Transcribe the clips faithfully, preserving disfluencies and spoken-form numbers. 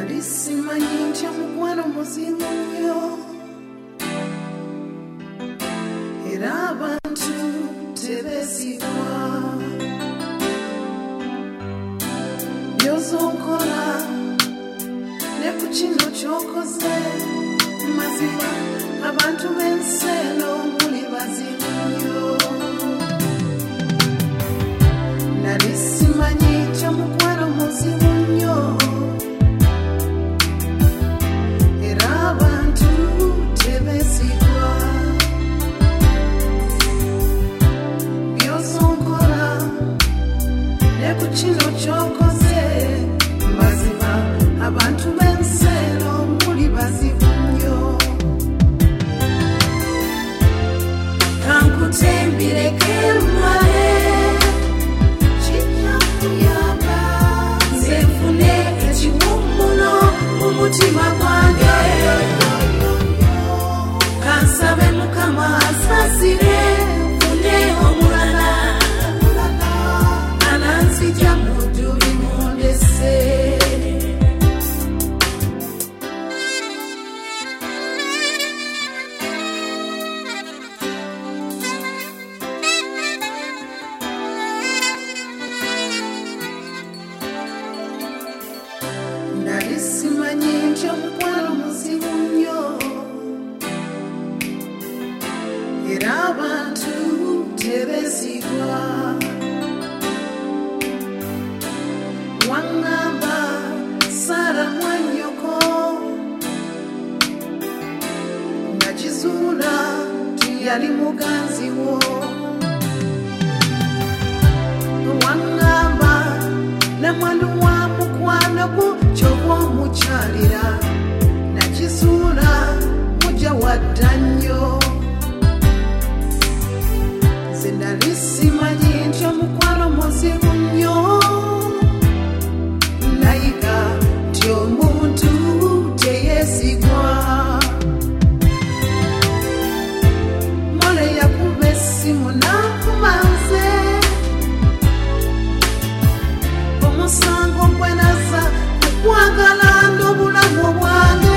Nalisimanye ntya mukwano muzibu nnyo era abantu tebeesigwa by'ozonkola ne ku kino ky'okoze mazima abantu b'ensi eno muli bazibu nnyo. Nalisimanye ntya mukwano muzibu nnyo era abantu tebeesigwa by'ozonkola ne ku kino ky'okoze mazima abantu b'ensi eno muli bazibu nnyo. Kankutembireke mmale kijja kuyamba nze nfune ekiwummulo mu mutima gwange. Kansabe Mukama asaasire nfune omulala ananzija mu ddu limundese. Nalisimanye ntya mukwano muzibu nnyo era abantu tebeesigwa. Waŋŋamba Saara mwannyoko nakizuula tiyali muganzi wo. Waŋŋamba namwandu wa mukwano gwo ky'oba omukyalira nakizuula mujja wadda nnyo. Nze nalisimanye ntya mukwano muzibu nnyo nayiga nti omuntu teyeesigwa. Mole yakuba essimu n'ankuma nze omusango gwe nazza kukwagala n'obulamu bwange.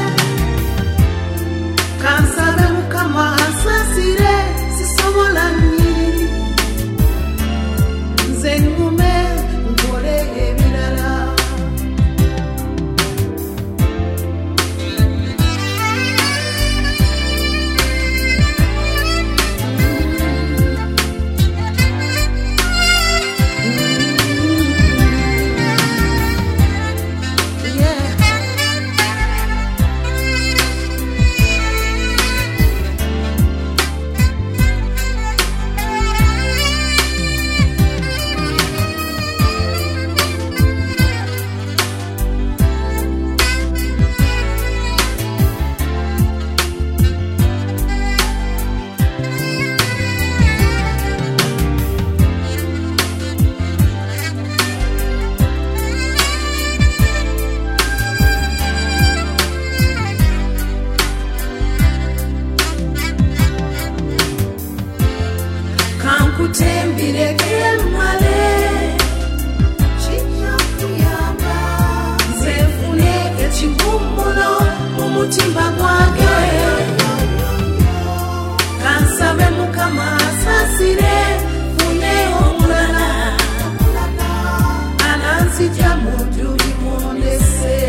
Kansabe Mukama asaasire sisobola nnyini nze ngume nkole ebirala. Kankutembireke mmale kijja kuyamba nze nfune ekiwummulo mu mutima gwange. Kansabe Mukama asaasire nfune omulala ananzija mu ddu limundese.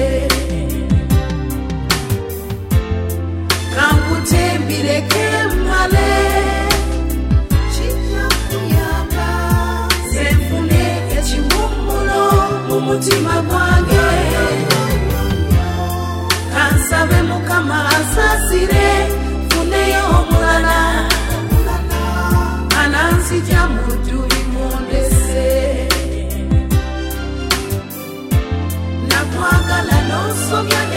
Kankutembireke mmale mutima gwange. Kansabe Mukama asaasire nfuneyo omulala ananzija mu ddu limundese. Nakwagala n'onsobya